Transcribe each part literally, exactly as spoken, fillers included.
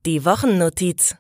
Die Wochennotiz.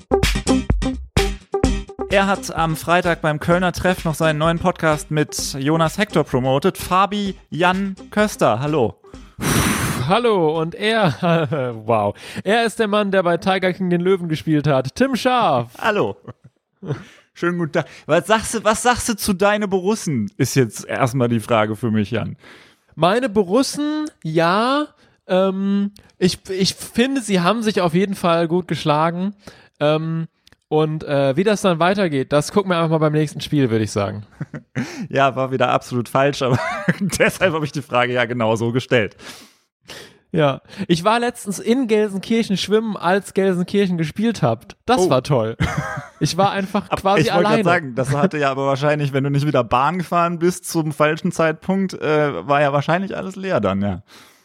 Er hat am Freitag beim Kölner Treff noch seinen neuen Podcast mit Jonas Hector promotet. Fabi Jan Köster, hallo. Hallo, und er, wow, er ist der Mann, der bei Tiger King den Löwen gespielt hat, Tim Scharf. Hallo. Schönen guten Tag. Was sagst du, was sagst du zu deine Borussen, ist jetzt erstmal die Frage für mich, Jan. Meine Borussen, ja, ähm, ich, ich finde, sie haben sich auf jeden Fall gut geschlagen, ähm, und äh, wie das dann weitergeht, das gucken wir einfach mal beim nächsten Spiel, würde ich sagen. Ja, war wieder absolut falsch, aber deshalb habe ich die Frage ja genau so gestellt. Ja, ich war letztens in Gelsenkirchen schwimmen, als Gelsenkirchen gespielt habt. Das Oh. war toll. Ich war einfach quasi ich wollte alleine. gerade sagen, das hatte ja aber wahrscheinlich, wenn du nicht wieder Bahn gefahren bist zum falschen Zeitpunkt, äh, war ja wahrscheinlich alles leer dann, ja.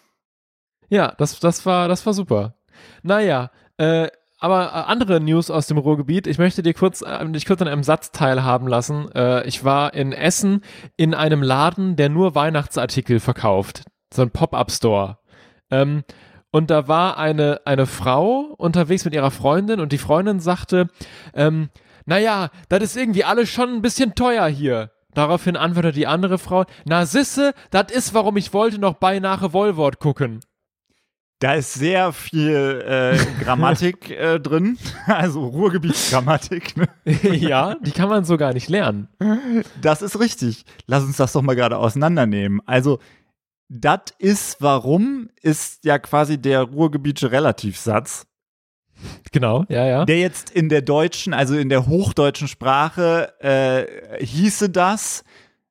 Ja, das, das war, das war super. Naja, äh, aber äh, andere News aus dem Ruhrgebiet. Ich möchte dir kurz, äh, dich kurz an einem Satz teilhaben lassen. Äh, ich war in Essen in einem Laden, der nur Weihnachtsartikel verkauft. So ein Pop-Up-Store. Ähm, und da war eine, eine Frau unterwegs mit ihrer Freundin und die Freundin sagte, ähm, naja, das ist irgendwie alles schon ein bisschen teuer hier. Daraufhin antwortete die andere Frau, na sisse, das ist, warum ich wollte noch beinahe Wollwort gucken. Da ist sehr viel äh, Grammatik äh, drin, also Ruhrgebietsgrammatik. Ne? Ja, die kann man so gar nicht lernen. Das ist richtig. Lass uns das doch mal gerade auseinandernehmen. Also, das ist warum, ist ja quasi der Ruhrgebietsche Relativsatz, Genau, ja, ja. der jetzt in der deutschen, also in der hochdeutschen Sprache äh, hieße das,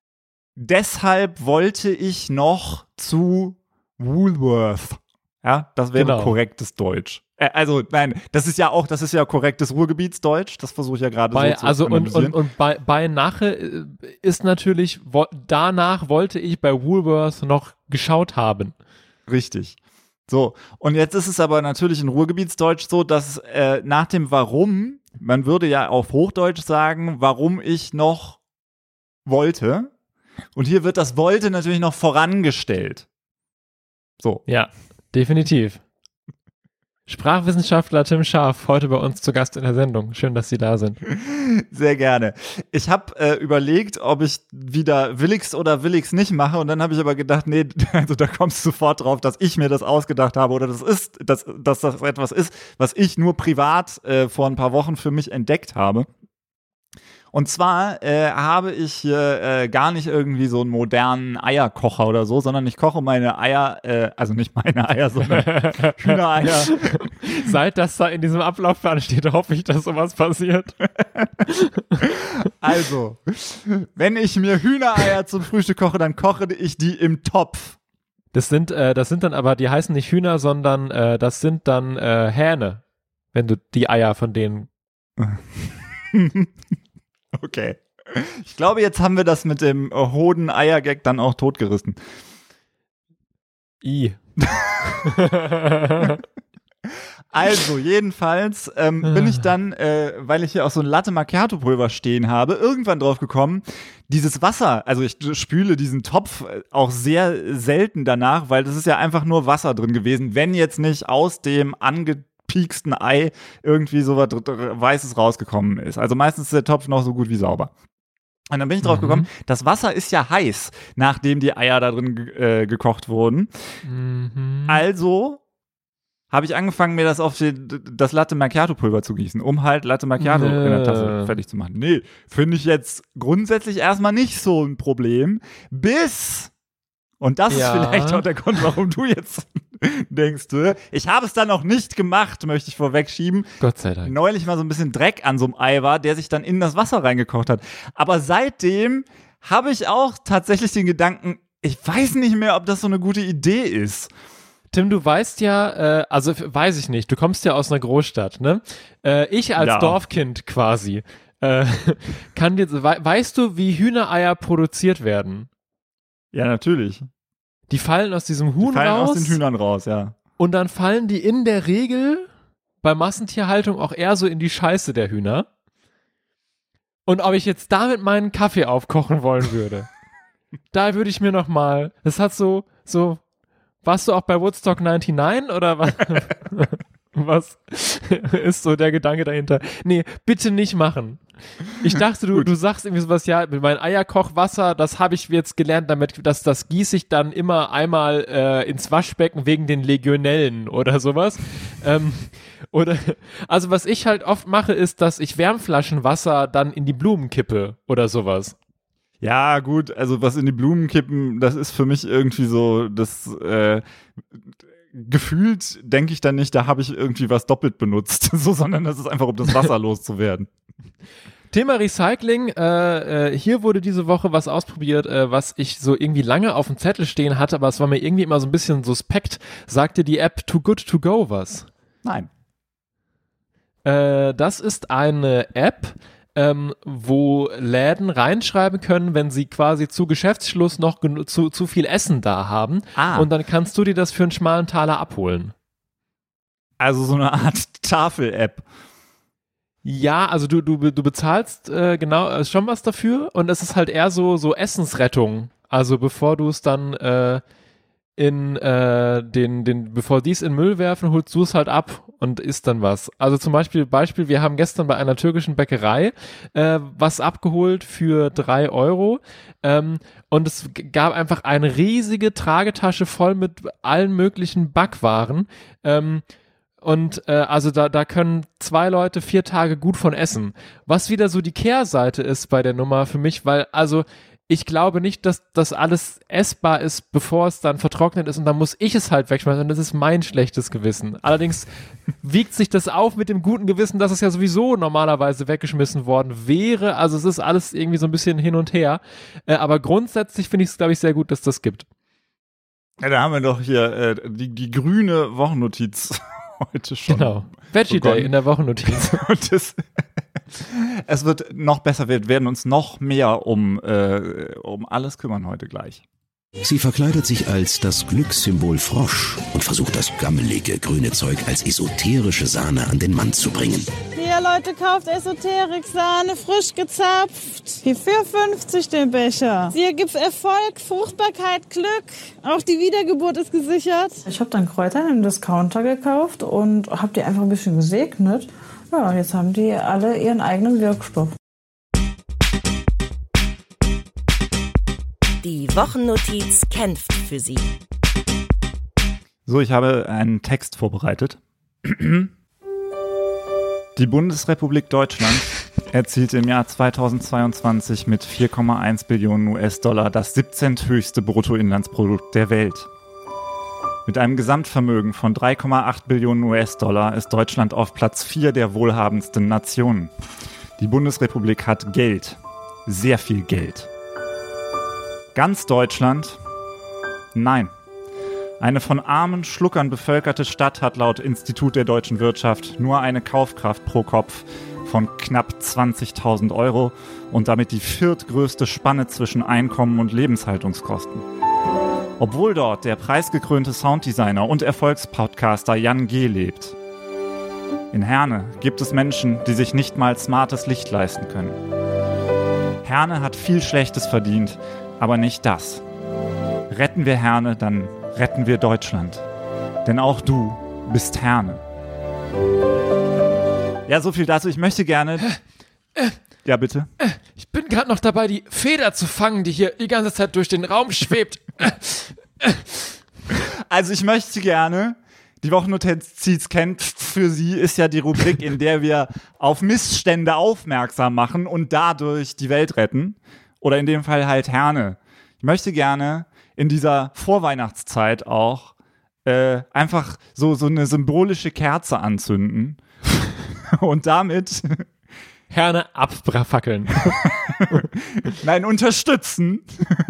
deshalb wollte ich noch zu Woolworth. Ja, das wäre Genau. korrektes Deutsch. Äh, also, nein, das ist ja auch, das ist ja korrektes Ruhrgebietsdeutsch. Das versuche ich ja gerade Bei, so zu also und, analysieren. und, und bei, bei Nache äh, ist natürlich, wo, danach wollte ich bei Woolworth noch geschaut haben. Richtig. So, und jetzt ist es aber natürlich in Ruhrgebietsdeutsch so, dass äh, nach dem Warum, man würde ja auf Hochdeutsch sagen, warum ich noch wollte. Und hier wird das wollte natürlich noch vorangestellt. So. Ja, definitiv. Sprachwissenschaftler Tim Scharf, heute bei uns zu Gast in der Sendung. Schön, dass Sie da sind. Sehr gerne. Ich habe äh, überlegt, ob ich wieder Willigs oder Willigs nicht mache und dann habe ich aber gedacht, nee, also da kommst du sofort drauf, dass ich mir das ausgedacht habe oder das ist, dass, dass das etwas ist, was ich nur privat äh, vor ein paar Wochen für mich entdeckt habe. Und zwar äh, habe ich hier äh, gar nicht irgendwie so einen modernen Eierkocher oder so, sondern ich koche meine Eier, äh, also nicht meine Eier, sondern Hühnereier. Seit das da in diesem Ablaufplan steht, hoffe ich, dass sowas passiert. Also, wenn ich mir Hühnereier zum Frühstück koche, dann koche ich die im Topf. Das sind, äh, das sind dann aber, die heißen nicht Hühner, sondern äh, das sind dann äh, Hähne, wenn du die Eier von denen. Okay. Ich glaube, jetzt haben wir das mit dem Hoden-Eier-Gag dann auch totgerissen. I. Also, jedenfalls ähm, bin ich dann, äh, weil ich hier auch so ein Latte Macchiato-Pulver stehen habe, irgendwann drauf gekommen, dieses Wasser, also ich spüle diesen Topf auch sehr selten danach, weil das ist ja einfach nur Wasser drin gewesen, wenn jetzt nicht aus dem ange pieksten Ei irgendwie so was Weißes rausgekommen ist. Also meistens ist der Topf noch so gut wie sauber. Und dann bin ich drauf Mhm. gekommen, das Wasser ist ja heiß, nachdem die Eier da drin ge- äh, gekocht wurden. Mhm. Also habe ich angefangen, mir das auf die, das Latte Macchiato Pulver zu gießen, um halt Latte Macchiato Nö. in der Tasse fertig zu machen. Nee, finde ich jetzt grundsätzlich erstmal nicht so ein Problem, bis, und das Ja. ist vielleicht auch der Grund, warum du jetzt denkst, du, ich habe es dann noch nicht gemacht, möchte ich vorwegschieben. Gott sei Dank. Neulich mal so ein bisschen Dreck an so einem Ei war, der sich dann in das Wasser reingekocht hat. Aber seitdem habe ich auch tatsächlich den Gedanken, ich weiß nicht mehr, ob das so eine gute Idee ist. Tim, du weißt ja, äh, also f- weiß ich nicht, du kommst ja aus einer Großstadt, ne? Äh, ich als Ja. Dorfkind quasi, äh, kann dir, we weißt du, wie Hühnereier produziert werden? Ja, natürlich. Die fallen aus diesem Huhn Die fallen raus aus den Hühnern raus, ja. und dann fallen die in der Regel bei Massentierhaltung auch eher so in die Scheiße der Hühner. Und ob ich jetzt damit meinen Kaffee aufkochen wollen würde, da würde ich mir noch mal, das hat so, so, warst du auch bei Woodstock neunundneunzig oder was? Was ist so der Gedanke dahinter? Nee, bitte nicht machen. Ich dachte, du, du sagst irgendwie sowas, ja, mein Eierkochwasser, das habe ich jetzt gelernt, damit, dass das gieße ich dann immer einmal äh, ins Waschbecken wegen den Legionellen oder sowas. Ähm, oder, also was ich halt oft mache, ist, dass ich Wärmflaschenwasser dann in die Blumen kippe oder sowas. Ja, gut, also was in die Blumen kippen, das ist für mich irgendwie so, das äh, gefühlt denke ich dann nicht, da habe ich irgendwie was doppelt benutzt, so, sondern das ist einfach, um das Wasser loszuwerden. Thema Recycling, äh, äh, hier wurde diese Woche was ausprobiert, äh, was ich so irgendwie lange auf dem Zettel stehen hatte, aber es war mir irgendwie immer so ein bisschen suspekt. Sagt dir die App Too Good To Go was? Nein. Äh, das ist eine App, ähm, wo Läden reinschreiben können, wenn sie quasi zu Geschäftsschluss noch genu- zu, zu viel Essen da haben. Ah. Und dann kannst du dir das für einen schmalen Taler abholen. Also so eine Art Tafel-App. Ja, also du, du, du bezahlst äh, genau äh, schon was dafür und es ist halt eher so, so Essensrettung. Also bevor du es dann äh, in äh, den, den, bevor die es in Müll werfen, holst du es halt ab und isst dann was. Also zum Beispiel, Beispiel, wir haben gestern bei einer türkischen Bäckerei äh, was abgeholt für drei Euro ähm, und es g- gab einfach eine riesige Tragetasche voll mit allen möglichen Backwaren. Ähm, Und äh, also da, da können zwei Leute vier Tage gut von essen. Was wieder so die Kehrseite ist bei der Nummer für mich, weil also ich glaube nicht, dass das alles essbar ist, bevor es dann vertrocknet ist und dann muss ich es halt wegschmeißen und das ist mein schlechtes Gewissen. Allerdings wiegt sich das auf mit dem guten Gewissen, dass es ja sowieso normalerweise weggeschmissen worden wäre. Also es ist alles irgendwie so ein bisschen hin und her. Äh, aber grundsätzlich finde ich es, glaube ich, sehr gut, dass das gibt. Ja, da haben wir doch hier äh, die, die grüne Wochennotiz heute schon. Genau. Veggie Day in der Wochennotiz. Und das, es wird noch besser, wir werden uns noch mehr um, äh, um alles kümmern heute gleich. Sie verkleidet sich als das Glückssymbol Frosch und versucht das gammelige grüne Zeug als esoterische Sahne an den Mann zu bringen. Hier, Leute, kauft Esoterik-Sahne, frisch gezapft. Hier für fünfzig den Becher. Hier gibt's Erfolg, Fruchtbarkeit, Glück. Auch die Wiedergeburt ist gesichert. Ich habe dann Kräuter im Discounter gekauft und habe die einfach ein bisschen gesegnet. Ja, jetzt haben die alle ihren eigenen Wirkstoff. Die Wochennotiz kämpft für Sie. So, ich habe einen Text vorbereitet. Die Bundesrepublik Deutschland erzielte im Jahr zweitausendzweiundzwanzig mit vier Komma eins Billionen U S-Dollar das siebzehnthöchste Bruttoinlandsprodukt der Welt. Mit einem Gesamtvermögen von drei Komma acht Billionen U S-Dollar ist Deutschland auf Platz vier der wohlhabendsten Nationen. Die Bundesrepublik hat Geld. Sehr viel Geld. Ganz Deutschland? Nein. Eine von armen Schluckern bevölkerte Stadt hat laut Institut der deutschen Wirtschaft nur eine Kaufkraft pro Kopf von knapp zwanzigtausend Euro und damit die viertgrößte Spanne zwischen Einkommen und Lebenshaltungskosten. Obwohl dort der preisgekrönte Sounddesigner und Erfolgspodcaster Jan G. lebt. In Herne gibt es Menschen, die sich nicht mal smartes Licht leisten können. Herne hat viel Schlechtes verdient, aber nicht das. Retten wir Herne, dann retten wir Deutschland. Denn auch du bist Herne. Ja, so viel dazu. Ich möchte gerne... Ja, bitte. Ich bin gerade noch dabei, die Feder zu fangen, die hier die ganze Zeit durch den Raum schwebt. Also ich möchte gerne... Die Wochennotiz kennt für Sie ist ja die Rubrik, in der wir auf Missstände aufmerksam machen und dadurch die Welt retten. Oder in dem Fall halt Herne. Ich möchte gerne in dieser Vorweihnachtszeit auch äh, einfach so, so eine symbolische Kerze anzünden und damit Herne abfackeln. Nein, unterstützen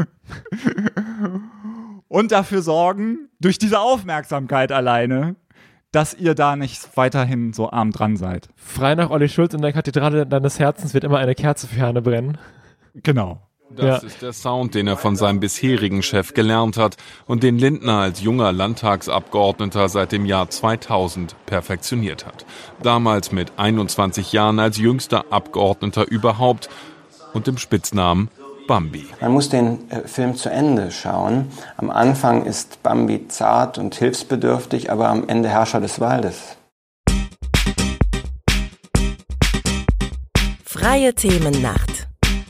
und dafür sorgen, durch diese Aufmerksamkeit alleine, dass ihr da nicht weiterhin so arm dran seid. Frei nach Olli Schulz in der Kathedrale deines Herzens wird immer eine Kerze für Herne brennen. Genau. Das Ja. ist der Sound, den er von seinem bisherigen Chef gelernt hat und den Lindner als junger Landtagsabgeordneter seit dem Jahr zweitausend perfektioniert hat. Damals mit einundzwanzig Jahren als jüngster Abgeordneter überhaupt und dem Spitznamen Bambi. Man muss den äh, Film zu Ende schauen. Am Anfang ist Bambi zart und hilfsbedürftig, aber am Ende Herrscher des Waldes. Freie Themennacht.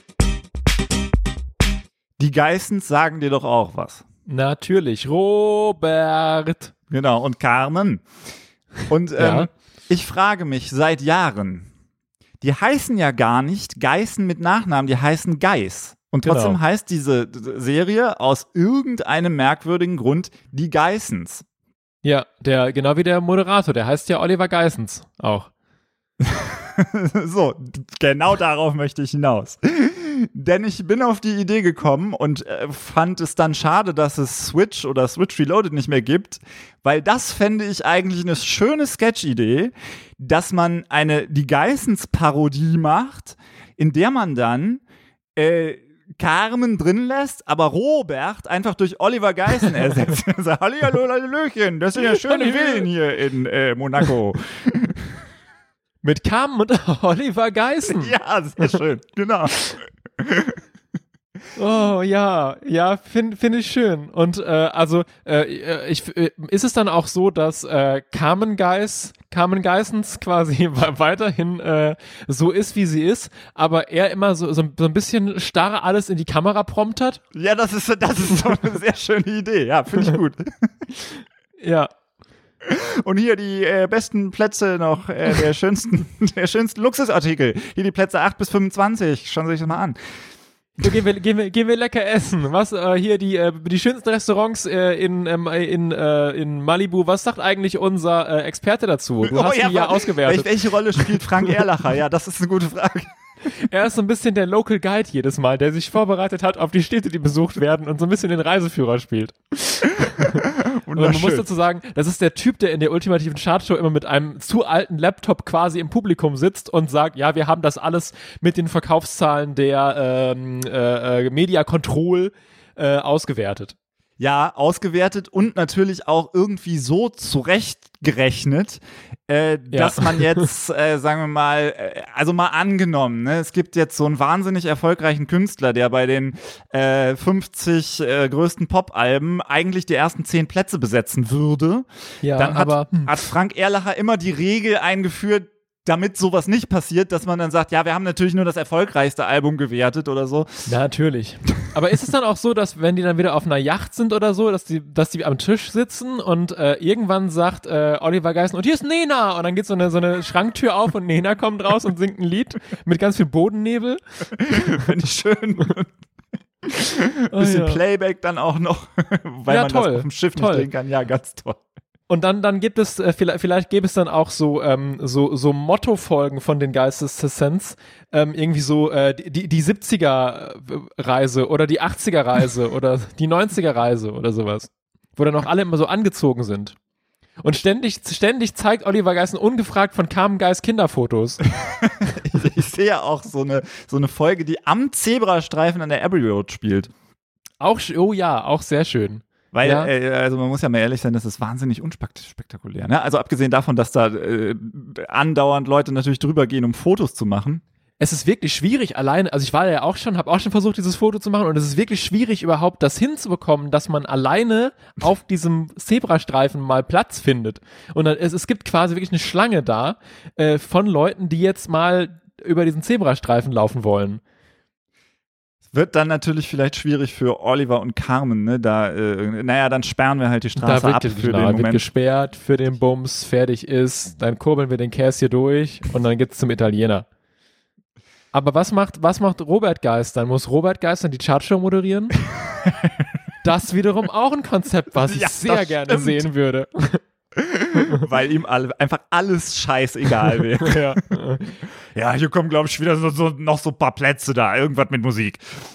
Die Geissens sagen dir doch auch was. Natürlich, Robert. Genau, und Carmen. Und ähm, Ja. ich frage mich seit Jahren, die heißen ja gar nicht Geissen mit Nachnamen, die heißen Geiss. Und trotzdem Genau. heißt diese Serie aus irgendeinem merkwürdigen Grund die Geissens. Ja, der, genau wie der Moderator, der heißt ja Oliver Geissens auch. So, genau darauf möchte ich hinaus. Denn ich bin auf die Idee gekommen und äh, fand es dann schade, dass es Switch oder Switch Reloaded nicht mehr gibt, weil das fände ich eigentlich eine schöne Sketch-Idee, dass man eine die Geissens-Parodie macht, in der man dann äh, Carmen drin lässt, aber Robert einfach durch Oliver Geissen ersetzt. Sagt, Halli, hallo, Hallöchen, das sind ja schöne Halli. Villen hier in äh, Monaco. Mit Carmen und Oliver Geissen. Ja, sehr schön, genau. Oh ja, ja, finde find ich schön. Und äh, also äh, ich, äh, ist es dann auch so, dass äh, Carmen Geiss, Carmen Geissens quasi weiterhin äh, so ist, wie sie ist, aber er immer so, so, so ein bisschen starr alles in die Kamera promptert? Ja, das ist, das ist doch eine sehr schöne Idee. Ja, finde ich gut. Ja. Und hier die äh, besten Plätze noch äh, der schönsten, der schönsten Luxusartikel. Hier die Plätze acht bis fünfundzwanzig. Schauen Sie sich das mal an. So, gehen, wir, gehen, wir, gehen wir lecker essen. Was äh, hier die, äh, die schönsten Restaurants äh, in, ähm, in, äh, in Malibu. Was sagt eigentlich unser äh, Experte dazu? Du hast Oh, die ja wa- ausgewertet. Welche, welche Rolle spielt Frank Erlacher? Ja, das ist eine gute Frage. Er ist so ein bisschen der Local Guide jedes Mal, der sich vorbereitet hat auf die Städte, die besucht werden und so ein bisschen den Reiseführer spielt. Und man muss dazu sagen, das ist der Typ, der in der ultimativen Chartshow immer mit einem zu alten Laptop quasi im Publikum sitzt und sagt, ja, wir haben das alles mit den Verkaufszahlen der ähm, äh, äh, Media Control äh, ausgewertet. Ja, ausgewertet und natürlich auch irgendwie so zurechtgerechnet, äh, dass man jetzt, äh, sagen wir mal, äh, also mal angenommen, ne, es gibt jetzt so einen wahnsinnig erfolgreichen Künstler, der bei den äh, fünfzig äh, größten Pop-Alben eigentlich die ersten zehn Plätze besetzen würde. Ja, Dann hat, aber hm. hat Frank Erlacher immer die Regel eingeführt, damit sowas nicht passiert, dass man dann sagt, ja, wir haben natürlich nur das erfolgreichste Album gewertet oder so. Natürlich. Aber ist es dann auch so, dass wenn die dann wieder auf einer Yacht sind oder so, dass die, dass die am Tisch sitzen und äh, irgendwann sagt äh, Oliver Geissen, und hier ist Nena! Und dann geht so eine, so eine Schranktür auf und Nena kommt raus und singt ein Lied mit ganz viel Bodennebel. Finde ich schön. Oh, Bisschen ja. Playback dann auch noch, weil Ja, man toll. das auf dem Schiff Toll. nicht drehen kann. Ja, ganz toll. Und dann, dann gibt es, äh, vielleicht, vielleicht gäbe es dann auch so, ähm, so, so Motto-Folgen von den Geistesessenz, ähm, irgendwie so, äh, die, die siebziger-Reise oder die achtziger-Reise oder die neunziger-Reise oder sowas. Wo dann auch alle immer so angezogen sind. Und ständig, ständig zeigt Oliver Geissen ungefragt von Carmen Geiss Kinderfotos. Ich, ich sehe ja auch so eine, so eine Folge, die am Zebrastreifen an der Abbey Road spielt. Auch, sch- oh ja, auch sehr schön. Weil, Ja. äh, also man muss ja mal ehrlich sein, das ist wahnsinnig unspektakulär. Ne? Also abgesehen davon, dass da äh, andauernd Leute natürlich drüber gehen, um Fotos zu machen. Es ist wirklich schwierig alleine, also ich war ja auch schon, habe auch schon versucht, dieses Foto zu machen und es ist wirklich schwierig überhaupt das hinzubekommen, dass man alleine auf diesem Zebrastreifen mal Platz findet. Und dann, es, es gibt quasi wirklich eine Schlange da äh, von Leuten, die jetzt mal über diesen Zebrastreifen laufen wollen. Wird dann natürlich vielleicht schwierig für Oliver und Carmen, ne? Da, äh, naja, dann sperren wir halt die Straße Da wird, ab ge- für genau, den wird Moment. gesperrt für den Bums, fertig ist, dann kurbeln wir den Käse hier durch und dann geht's zum Italiener. Aber was macht, was macht Robert Geist dann? Muss Robert Geist dann die Chartshow moderieren? Das wiederum auch ein Konzept, was ich Ja, sehr das gerne stimmt. sehen würde. Weil ihm alle, einfach alles scheißegal wäre. Ja. Ja, hier kommen, glaube ich, wieder so, so, noch so ein paar Plätze da. Irgendwas mit Musik.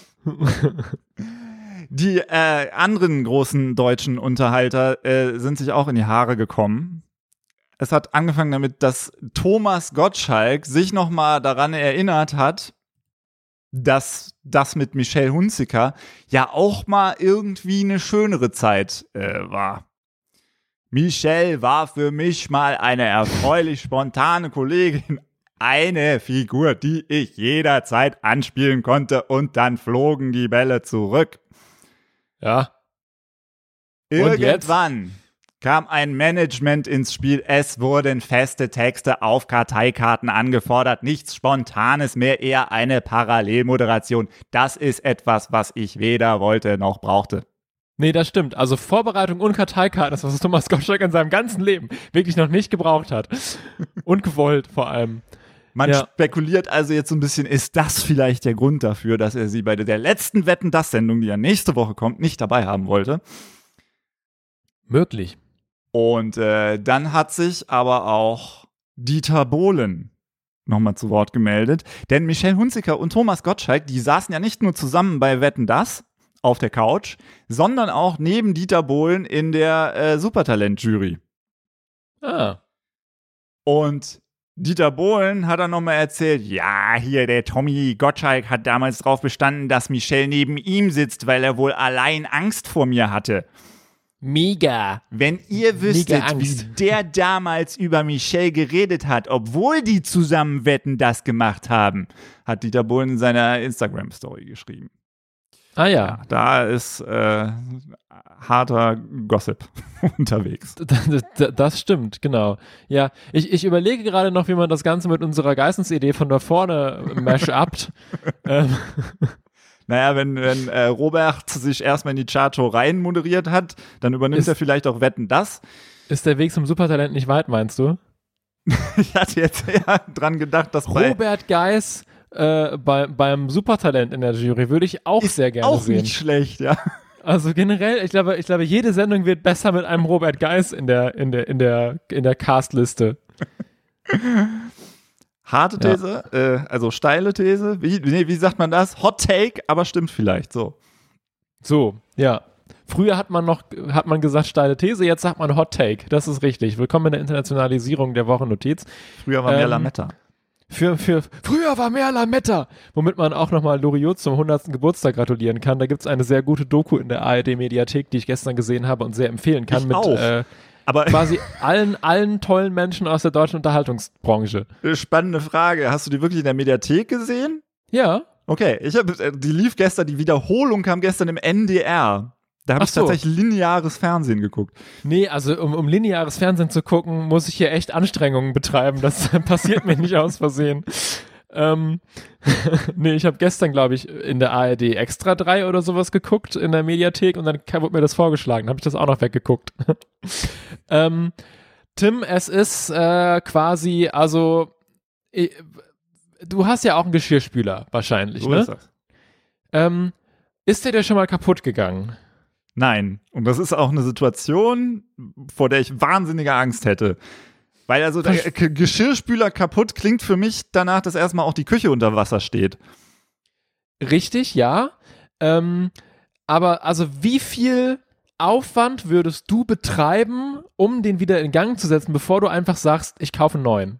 Die äh, anderen großen deutschen Unterhalter äh, sind sich auch in die Haare gekommen. Es hat angefangen damit, dass Thomas Gottschalk sich noch mal daran erinnert hat, dass das mit Michelle Hunziker ja auch mal irgendwie eine schönere Zeit äh, war. Michelle war für mich mal eine erfreulich spontane Kollegin, eine Figur, die ich jederzeit anspielen konnte und dann flogen die Bälle zurück. Ja. Und jetzt? Irgendwann kam ein Management ins Spiel. Es wurden feste Texte auf Karteikarten angefordert. Nichts Spontanes mehr, eher eine Parallelmoderation. Das ist etwas, was ich weder wollte noch brauchte. Nee, das stimmt. Also Vorbereitung und Karteikarten ist, was Thomas Gottschalk in seinem ganzen Leben wirklich noch nicht gebraucht hat. Und gewollt vor allem. Man ja. spekuliert also jetzt so ein bisschen, ist das vielleicht der Grund dafür, dass er sie bei der letzten Wetten-dass-Sendung, die ja nächste Woche kommt, nicht dabei haben wollte? Möglich. Und äh, dann hat sich aber auch Dieter Bohlen nochmal zu Wort gemeldet. Denn Michelle Hunziker und Thomas Gottschalk, die saßen ja nicht nur zusammen bei Wetten, dass auf der Couch, sondern auch neben Dieter Bohlen in der äh, Supertalent-Jury. Ah. Und Dieter Bohlen hat dann nochmal erzählt, ja, hier der Tommy Gottschalk hat damals drauf bestanden, dass Michelle neben ihm sitzt, weil er wohl allein Angst vor mir hatte. Mega. Wenn ihr wüsstet, wie der damals über Michelle geredet hat, obwohl die zusammen Wetten, das gemacht haben, hat Dieter Bohlen in seiner Instagram-Story geschrieben. Ah ja. ja da ist äh, harter Gossip unterwegs. Das, das stimmt, genau. Ja, ich, ich überlege gerade noch, wie man das Ganze mit unserer Geissensidee von da vorne mash-upt. ähm. Naja, wenn, wenn äh, Robert sich erstmal in die Chartshow rein moderiert hat, dann übernimmt ist, er vielleicht auch Wetten, dass. Ist der Weg zum Supertalent nicht weit, meinst du? Ich hatte jetzt eher dran gedacht, dass bei Robert Geis äh, bei, beim Supertalent in der Jury würde ich auch sehr gerne auch sehen. Auch nicht schlecht, ja. Also generell, ich glaube, ich glaube, jede Sendung wird besser mit einem Robert Geis in der, in der, in der, in der Castliste. Harte These, ja. äh, also steile These, wie, nee, wie sagt man das? Hot Take, aber stimmt vielleicht, so. So, ja. Früher hat man noch, hat man gesagt steile These, jetzt sagt man Hot Take, das ist richtig. Willkommen in der Internationalisierung der Wochennotiz. Früher war mehr ähm, Lametta. Für, für, früher war mehr Lametta, womit man auch nochmal Loriot zum hundertsten Geburtstag gratulieren kann. Da gibt es eine sehr gute Doku in der A R D-Mediathek, die ich gestern gesehen habe und sehr empfehlen kann. Ich mit auch. Äh, Aber quasi allen, allen tollen Menschen aus der deutschen Unterhaltungsbranche. Spannende Frage. Hast du die wirklich in der Mediathek gesehen? Ja. Okay, ich habe, die lief gestern, die Wiederholung kam gestern im N D R. Da habe ich so. tatsächlich lineares Fernsehen geguckt. Nee, also um, um lineares Fernsehen zu gucken, muss ich hier echt Anstrengungen betreiben. Das passiert mir nicht aus Versehen. Ähm, nee, ich habe gestern, glaube ich, in der A R D Extra drei oder sowas geguckt in der Mediathek und dann wurde mir das vorgeschlagen. Habe ich das auch noch weggeguckt. ähm, Tim, es ist äh, quasi, also ich, du hast ja auch einen Geschirrspüler wahrscheinlich, so ne? Ist das. Ähm, ist der dir schon mal kaputt gegangen? Nein. Und das ist auch eine Situation, vor der ich wahnsinnige Angst hätte. Weil also der K- Geschirrspüler kaputt klingt für mich danach, dass erstmal auch die Küche unter Wasser steht. Richtig, ja. Ähm, aber also wie viel Aufwand würdest du betreiben, um den wieder in Gang zu setzen, bevor du einfach sagst, ich kaufe einen neuen?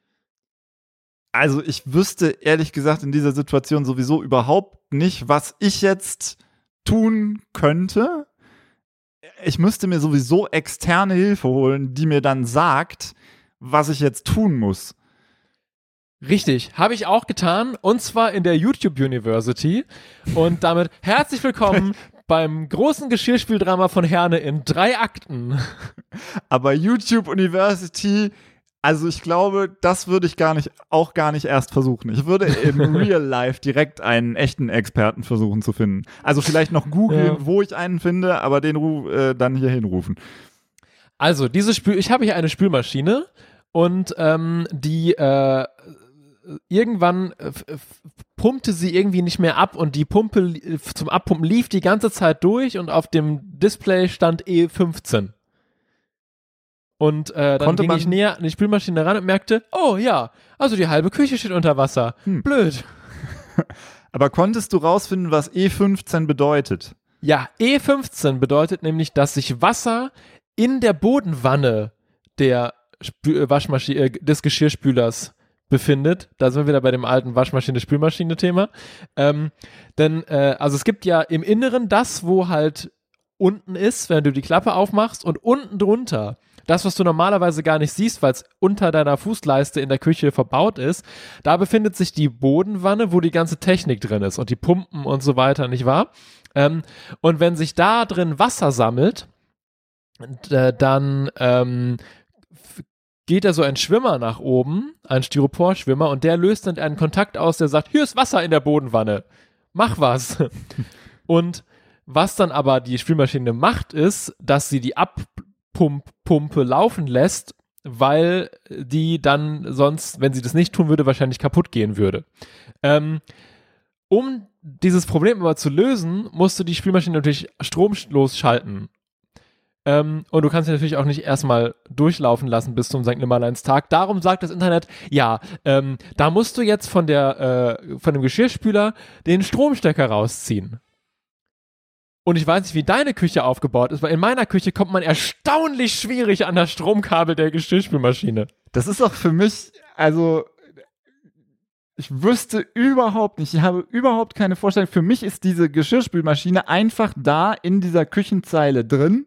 Also ich wüsste ehrlich gesagt in dieser Situation sowieso überhaupt nicht, was ich jetzt tun könnte. Ich müsste mir sowieso externe Hilfe holen, die mir dann sagt, was ich jetzt tun muss. Richtig, habe ich auch getan und zwar in der YouTube University und damit herzlich willkommen beim großen Geschirrspüldrama von Herne in drei Akten. Aber YouTube University, also ich glaube, das würde ich gar nicht, auch gar nicht erst versuchen. Ich würde im Real Life direkt einen echten Experten versuchen zu finden. Also vielleicht noch googeln, ja. wo ich einen finde, aber den äh, dann hier hinrufen. Also diese Spül, ich habe hier eine Spülmaschine und ähm, die äh, irgendwann äh, pumpte sie irgendwie nicht mehr ab und die Pumpe zum Abpumpen lief die ganze Zeit durch und auf dem Display stand E fünfzehn. Und äh, dann Konnte ging ich näher an die Spülmaschine ran und merkte, oh ja, also die halbe Küche steht unter Wasser. Hm. Blöd. Aber konntest du rausfinden, was E fünfzehn bedeutet? Ja, E fünfzehn bedeutet nämlich, dass sich Wasser in der Bodenwanne der Spü- Waschmaschine, äh, des Geschirrspülers befindet. Da sind wir wieder bei dem alten Waschmaschine-Spülmaschine-Thema. Ähm, denn, äh, also es gibt ja im Inneren das, wo halt unten ist, wenn du die Klappe aufmachst und unten drunter das, was du normalerweise gar nicht siehst, weil es unter deiner Fußleiste in der Küche verbaut ist, da befindet sich die Bodenwanne, wo die ganze Technik drin ist und die Pumpen und so weiter, nicht wahr? Ähm, und wenn sich da drin Wasser sammelt, Und, äh, dann ähm, f- geht da so ein Schwimmer nach oben, ein Styroporschwimmer, und der löst dann einen Kontakt aus, der sagt, hier ist Wasser in der Bodenwanne, mach was. Und was dann aber die Spülmaschine macht, ist, dass sie die Abpumpe laufen lässt, weil die dann sonst, wenn sie das nicht tun würde, wahrscheinlich kaputt gehen würde. Ähm, um dieses Problem aber zu lösen, musst du die Spülmaschine natürlich stromlos schalten. Ähm, und du kannst sie natürlich auch nicht erstmal durchlaufen lassen bis zum Sankt Nimmerleinstag. Darum sagt das Internet, ja, ähm, da musst du jetzt von der, äh, von dem Geschirrspüler den Stromstecker rausziehen. Und ich weiß nicht, wie deine Küche aufgebaut ist, weil in meiner Küche kommt man erstaunlich schwierig an das Stromkabel der Geschirrspülmaschine. Das ist auch für mich, also ich wüsste überhaupt nicht, ich habe überhaupt keine Vorstellung. Für mich ist diese Geschirrspülmaschine einfach da in dieser Küchenzeile drin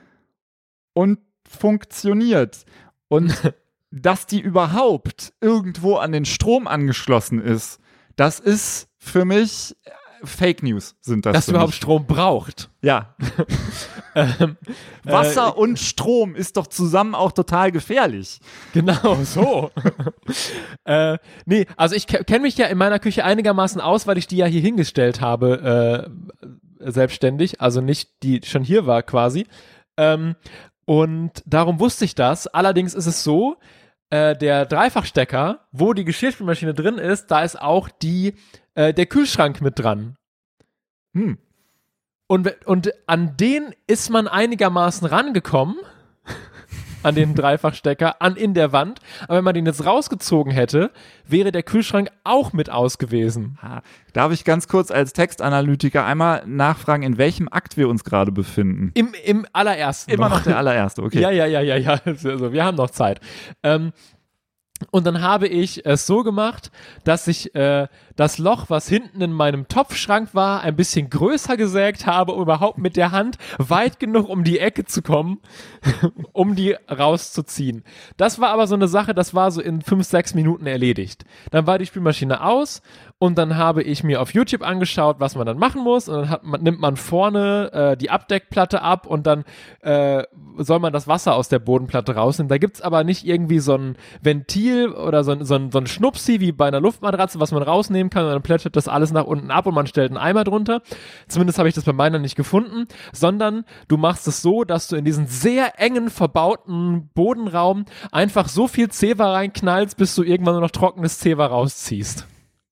und funktioniert. Und dass die überhaupt irgendwo an den Strom angeschlossen ist, das ist für mich Fake News sind das. Dass für überhaupt mich. Strom braucht. Ja. ähm, Wasser äh, und Strom ist doch zusammen auch total gefährlich. Genau, so. äh, nee, also ich ke- kenne mich ja in meiner Küche einigermaßen aus, weil ich die ja hier hingestellt habe, äh, selbstständig, also nicht die schon hier war quasi. Ähm, und darum wusste ich das. Allerdings ist es so, äh, der Dreifachstecker, wo die Geschirrspülmaschine drin ist, da ist auch die äh, der Kühlschrank mit dran. Hm. Und, und an den ist man einigermaßen rangekommen, an den Dreifachstecker, an in der Wand. Aber wenn man den jetzt rausgezogen hätte, wäre der Kühlschrank auch mit aus gewesen. Ha. Darf ich ganz kurz als Textanalytiker einmal nachfragen, in welchem Akt wir uns gerade befinden? Im, im allerersten. Immer noch der allererste, okay. Ja, ja, ja, ja, ja. Also, wir haben noch Zeit. Ähm, und dann habe ich es so gemacht, dass ich äh, das Loch, was hinten in meinem Topfschrank war, ein bisschen größer gesägt habe, um überhaupt mit der Hand weit genug um die Ecke zu kommen, um die rauszuziehen. Das war aber so eine Sache, das war so in fünf, sechs Minuten erledigt. Dann war die Spülmaschine aus und dann habe ich mir auf YouTube angeschaut, was man dann machen muss, und dann hat man, nimmt man vorne äh, die Abdeckplatte ab und dann äh, soll man das Wasser aus der Bodenplatte rausnehmen. Da gibt's aber nicht irgendwie so ein Ventil oder so ein, so ein, so ein Schnupsi wie bei einer Luftmatratze, was man rausnehmen kann, und dann plätschert das alles nach unten ab und man stellt einen Eimer drunter. Zumindest habe ich das bei meiner nicht gefunden, sondern du machst es so, dass du in diesen sehr engen verbauten Bodenraum einfach so viel Zewa reinknallst, bis du irgendwann nur noch trockenes Zewa rausziehst.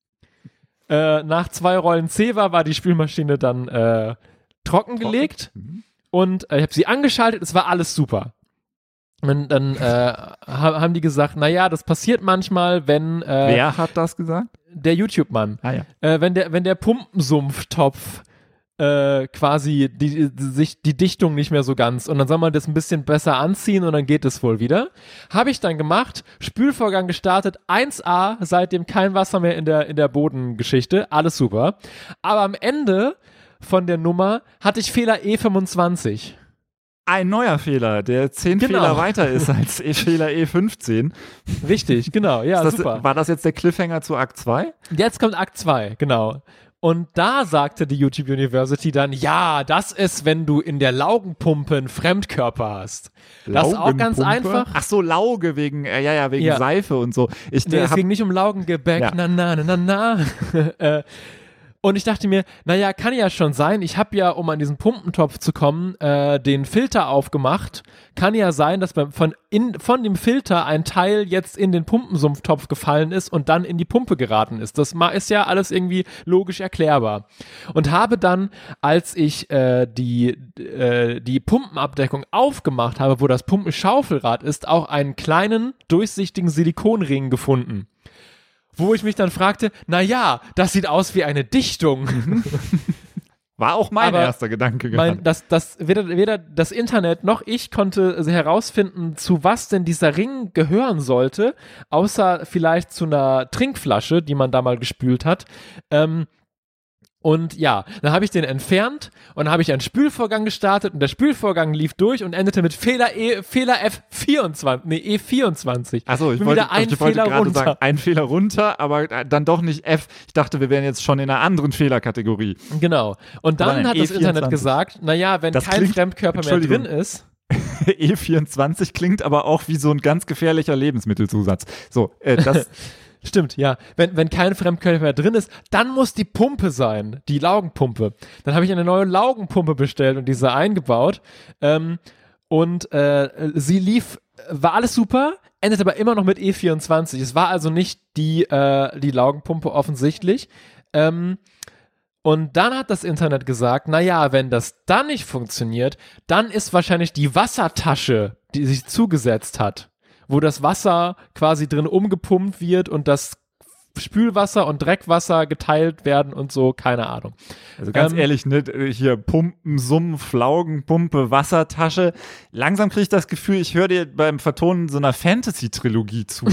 Äh, nach zwei Rollen Zewa war die Spülmaschine dann äh, trockengelegt Mhm. und äh, ich habe sie angeschaltet, es war alles super. Und dann äh, ha- haben die gesagt, naja, das passiert manchmal, wenn äh, Wer hat das gesagt? der YouTube-Mann, Ah ja. äh, wenn der, wenn der Pumpensumpftopf äh, quasi die, die, sich die Dichtung nicht mehr so ganz, und dann soll man das ein bisschen besser anziehen und dann geht es wohl wieder. Habe ich dann gemacht, Spülvorgang gestartet, eins A, seitdem kein Wasser mehr in der, in der Bodengeschichte, alles super. Aber am Ende von der Nummer hatte ich Fehler E fünfundzwanzig. Ein neuer Fehler, der zehn Genau. Fehler weiter ist als E- Fehler E fünfzehn. Richtig, genau, ja, Ist das, super. War das jetzt der Cliffhanger zu Akt zwei? Jetzt kommt Akt zwei, genau. Und da sagte die YouTube University dann, ja, das ist, wenn du in der Laugenpumpe einen Fremdkörper hast. Das ist auch ganz Laugenpumpe? einfach. Ach so, Lauge wegen, äh, ja, ja, wegen Ja. Seife und so. Ich, Nee, äh, es hab, ging nicht um Laugengebäck, Ja. na, na, na, na, na. äh, und ich dachte mir, naja, kann ja schon sein. Ich habe ja, um an diesen Pumpentopf zu kommen, äh, den Filter aufgemacht. Kann ja sein, dass beim, von, in, von dem Filter ein Teil jetzt in den Pumpensumpftopf gefallen ist und dann in die Pumpe geraten ist. Das ma- ist ja alles irgendwie logisch erklärbar. Und habe dann, als ich äh, die, äh, die Pumpenabdeckung aufgemacht habe, wo das Pumpenschaufelrad ist, auch einen kleinen, durchsichtigen Silikonring gefunden. Wo ich mich dann fragte, na ja, das sieht aus wie eine Dichtung. war auch mein aber erster Gedanke Mein, gerade. das, das, weder, weder das Internet noch ich konnte herausfinden, zu was denn dieser Ring gehören sollte, außer vielleicht zu einer Trinkflasche, die man da mal gespült hat. Ähm, Und ja, dann habe ich den entfernt und dann habe ich einen Spülvorgang gestartet und der Spülvorgang lief durch und endete mit Fehler E, Fehler F vierundzwanzig, nee, E vierundzwanzig. Achso, ich Bin wollte, wieder ein ich wollte Fehler gerade runter. sagen, ein Fehler runter, aber äh, dann doch nicht F. Ich dachte, wir wären jetzt schon in einer anderen Fehlerkategorie. Genau. Und Aber dann nein, hat E das Internet vierundzwanzig. gesagt, naja, wenn Das kein klingt- Fremdkörper mehr Entschuldigung. drin ist, E vierundzwanzig klingt aber auch wie so ein ganz gefährlicher Lebensmittelzusatz. So, äh, das... Stimmt, ja. Wenn, wenn kein Fremdkörper mehr drin ist, dann muss die Pumpe sein, die Laugenpumpe. Dann habe ich eine neue Laugenpumpe bestellt und diese eingebaut. Ähm, und äh, sie lief, war alles super, endet aber immer noch mit E vierundzwanzig. Es war also nicht die, äh, die Laugenpumpe offensichtlich. Ähm, und dann hat das Internet gesagt, naja, wenn das dann nicht funktioniert, dann ist wahrscheinlich die Wassertasche, die sich zugesetzt hat, wo das Wasser quasi drin umgepumpt wird und das Spülwasser und Dreckwasser geteilt werden und so, keine Ahnung. Also ganz ähm, ehrlich, ne, hier Pumpen, Sumpf, Laugenpumpe, Wassertasche. Langsam kriege ich das Gefühl, ich höre dir beim Vertonen so einer Fantasy-Trilogie zu.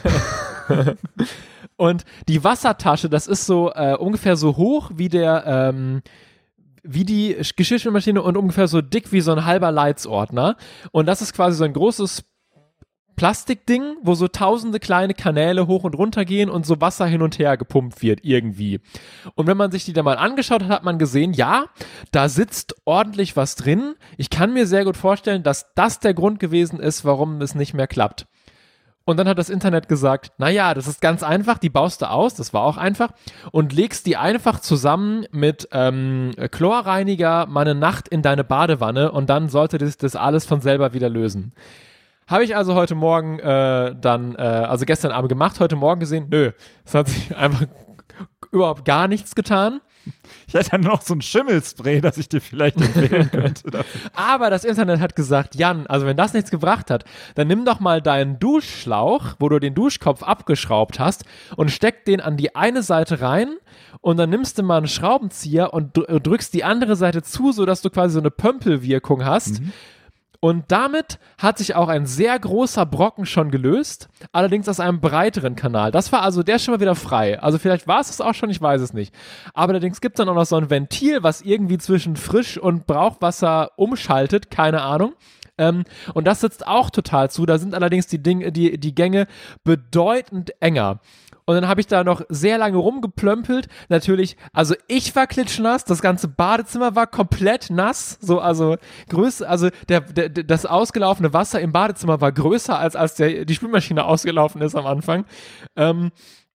Und die Wassertasche, das ist so äh, ungefähr so hoch wie der, ähm, wie die Geschirrspülmaschine und ungefähr so dick wie so ein halber Leitsordner. Und das ist quasi so ein großes Plastikding, wo so tausende kleine Kanäle hoch und runter gehen und so Wasser hin und her gepumpt wird irgendwie. Und wenn man sich die da mal angeschaut hat, hat man gesehen, ja, da sitzt ordentlich was drin. Ich kann mir sehr gut vorstellen, dass das der Grund gewesen ist, warum es nicht mehr klappt. Und dann hat das Internet gesagt, naja, das ist ganz einfach, die baust du aus, das war auch einfach, und legst die einfach zusammen mit ähm, Chlorreiniger mal eine Nacht in deine Badewanne und dann sollte das, das alles von selber wieder lösen. Habe ich also heute Morgen äh, dann, äh, also gestern Abend gemacht, heute Morgen gesehen, nö, es hat sich einfach überhaupt gar nichts getan. Ich hätte dann noch so ein Schimmelspray, das ich dir vielleicht empfehlen könnte. Aber das Internet hat gesagt, Jan, also wenn das nichts gebracht hat, dann nimm doch mal deinen Duschschlauch, wo du den Duschkopf abgeschraubt hast und steck den an die eine Seite rein und dann nimmst du mal einen Schraubenzieher und drückst die andere Seite zu, sodass du quasi so eine Pömpelwirkung hast. Mhm. Und damit hat sich auch ein sehr großer Brocken schon gelöst, allerdings aus einem breiteren Kanal. Das war also, der ist schon mal wieder frei. Also vielleicht war es das auch schon, ich weiß es nicht. Aber allerdings gibt es dann auch noch so ein Ventil, was irgendwie zwischen Frisch- und Brauchwasser umschaltet, keine Ahnung. Ähm, und das sitzt auch total zu. Da sind allerdings die, Dinge, die, die Gänge bedeutend enger. Und dann habe ich da noch sehr lange rumgeplömpelt. Natürlich, also ich war klitschnass, das ganze Badezimmer war komplett nass. So, also größer, also der, der, das ausgelaufene Wasser im Badezimmer war größer, als als der, die Spülmaschine ausgelaufen ist am Anfang. Ähm,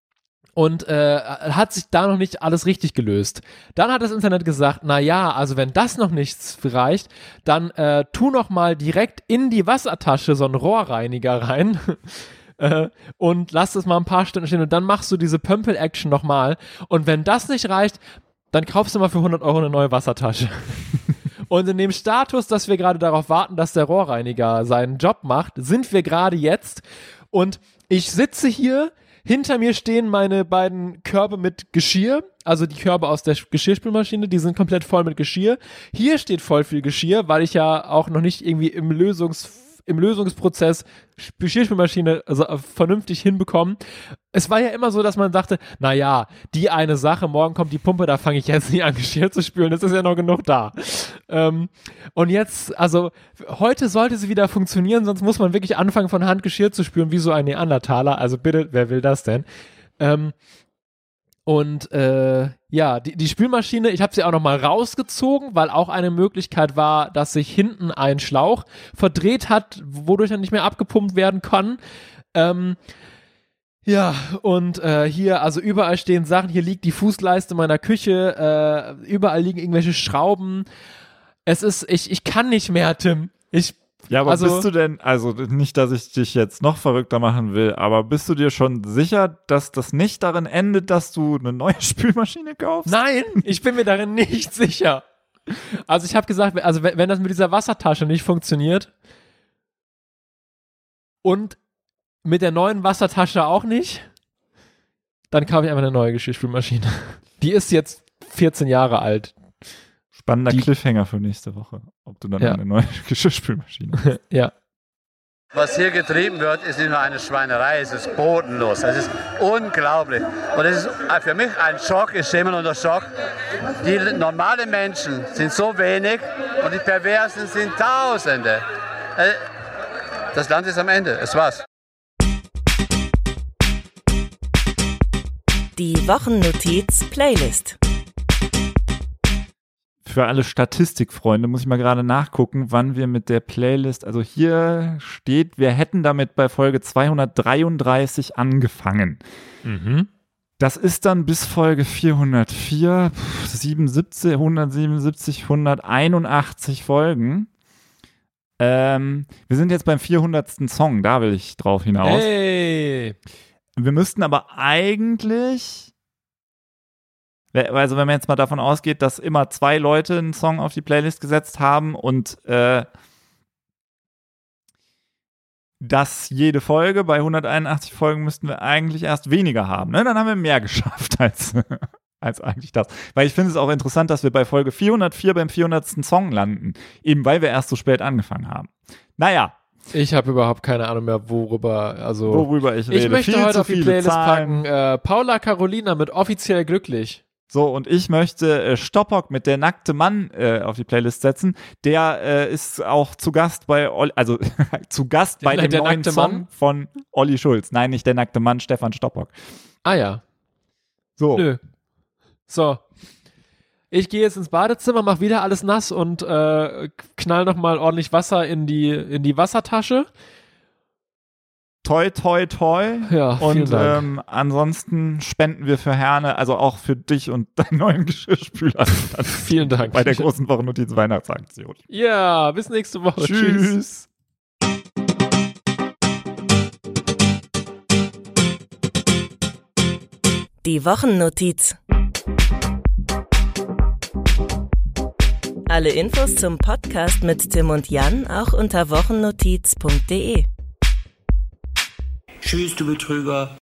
und äh, hat sich da noch nicht alles richtig gelöst. Dann hat das Internet gesagt, na ja, also wenn das noch nichts reicht, dann äh, tu noch mal direkt in die Wassertasche so einen Rohrreiniger rein. Äh, und lass es mal ein paar Stunden stehen und dann machst du diese Pömpel-Action nochmal und wenn das nicht reicht, dann kaufst du mal für hundert Euro eine neue Wassertasche. Und in dem Status, dass wir gerade darauf warten, dass der Rohrreiniger seinen Job macht, sind wir gerade jetzt und ich sitze hier, hinter mir stehen meine beiden Körbe mit Geschirr, also die Körbe aus der Geschirrspülmaschine, die sind komplett voll mit Geschirr. Hier steht voll viel Geschirr, weil ich ja auch noch nicht irgendwie im Lösungs im Lösungsprozess Geschirrspülmaschine also vernünftig hinbekommen. Es war ja immer so, dass man dachte, naja, die eine Sache, morgen kommt die Pumpe, da fange ich jetzt nicht an, Geschirr zu spülen, es ist ja noch genug da. Ähm, und jetzt, also heute sollte sie wieder funktionieren, sonst muss man wirklich anfangen, von Hand Geschirr zu spülen, wie so ein Neandertaler. Also bitte, wer will das denn? Ähm, Und äh, ja, die, die Spülmaschine, ich habe sie auch nochmal rausgezogen, weil auch eine Möglichkeit war, dass sich hinten ein Schlauch verdreht hat, wodurch er nicht mehr abgepumpt werden kann. Ähm, ja, und äh, hier, also überall stehen Sachen, hier liegt die Fußleiste meiner Küche, äh, überall liegen irgendwelche Schrauben. Es ist, ich, ich kann nicht mehr, Tim. Ich Ja, aber also, bist du denn, also nicht, dass ich dich jetzt noch verrückter machen will, aber bist du dir schon sicher, dass das nicht darin endet, dass du eine neue Spülmaschine kaufst? Nein, ich bin mir darin nicht sicher. Also ich habe gesagt, also wenn, wenn das mit dieser Wassertasche nicht funktioniert und mit der neuen Wassertasche auch nicht, dann kaufe ich einfach eine neue Geschirrspülmaschine. Die ist jetzt vierzehn Jahre alt. Spannender Die, Cliffhanger für nächste Woche, ob du dann ja. eine neue Geschirrspülmaschine hast. Ja. Was hier getrieben wird, ist nicht nur eine Schweinerei, es ist bodenlos, es ist unglaublich. Und es ist für mich ein Schock, ich stehe immer unter Schock. Die normalen Menschen sind so wenig und die Perversen sind Tausende. Das Land ist am Ende, es war's. Die Wochennotiz-Playlist. für alle Statistikfreunde muss ich mal gerade nachgucken, wann wir mit der Playlist, also hier steht, wir hätten damit bei Folge zweihundertdreiunddreißig angefangen. Mhm. Das ist dann bis Folge vierhundertvier, siebenundsiebzig, hundertsiebenundsiebzig, hunderteinundachtzig Folgen. Ähm, wir sind jetzt beim vierhundertsten Song, da will ich drauf hinaus. Hey! Wir müssten aber eigentlich, also wenn man jetzt mal davon ausgeht, dass immer zwei Leute einen Song auf die Playlist gesetzt haben und äh, dass jede Folge, bei hunderteinundachtzig Folgen müssten wir eigentlich erst weniger haben. Ne? Dann haben wir mehr geschafft als, als eigentlich das. Weil ich finde es auch interessant, dass wir bei Folge vierhundertvier beim vierhundertsten Song landen. Eben weil wir erst so spät angefangen haben. Naja. Ich habe überhaupt keine Ahnung mehr, worüber, also. Worüber ich rede. Ich möchte Viel heute zu auf die viele Playlist Zahlen. packen, äh, Paula Carolina mit Offiziell Glücklich. So, und ich möchte äh, Stoppock mit Der nackte Mann äh, auf die Playlist setzen. Der äh, ist auch zu Gast bei, Olli, also zu Gast Der- bei dem der neuen nackte Song Mann? von Olli Schulz. Nein, nicht Der nackte Mann, Stefan Stoppock. Ah ja. So. Nö. So. Ich gehe jetzt ins Badezimmer, mach wieder alles nass und äh, knall nochmal ordentlich Wasser in die, in die Wassertasche. Toi, toi, toi. Ja, vielen Und Dank. ähm, ansonsten spenden wir für Herne, also auch für dich und deinen neuen Geschirrspüler. Vielen Dank. Bei der großen Wochennotiz Weihnachtsaktion. Ja, bis nächste Woche. Tschüss. Die Wochennotiz. Alle Infos zum Podcast mit Tim und Jan auch unter wochennotiz punkt de. Tschüss, du Betrüger.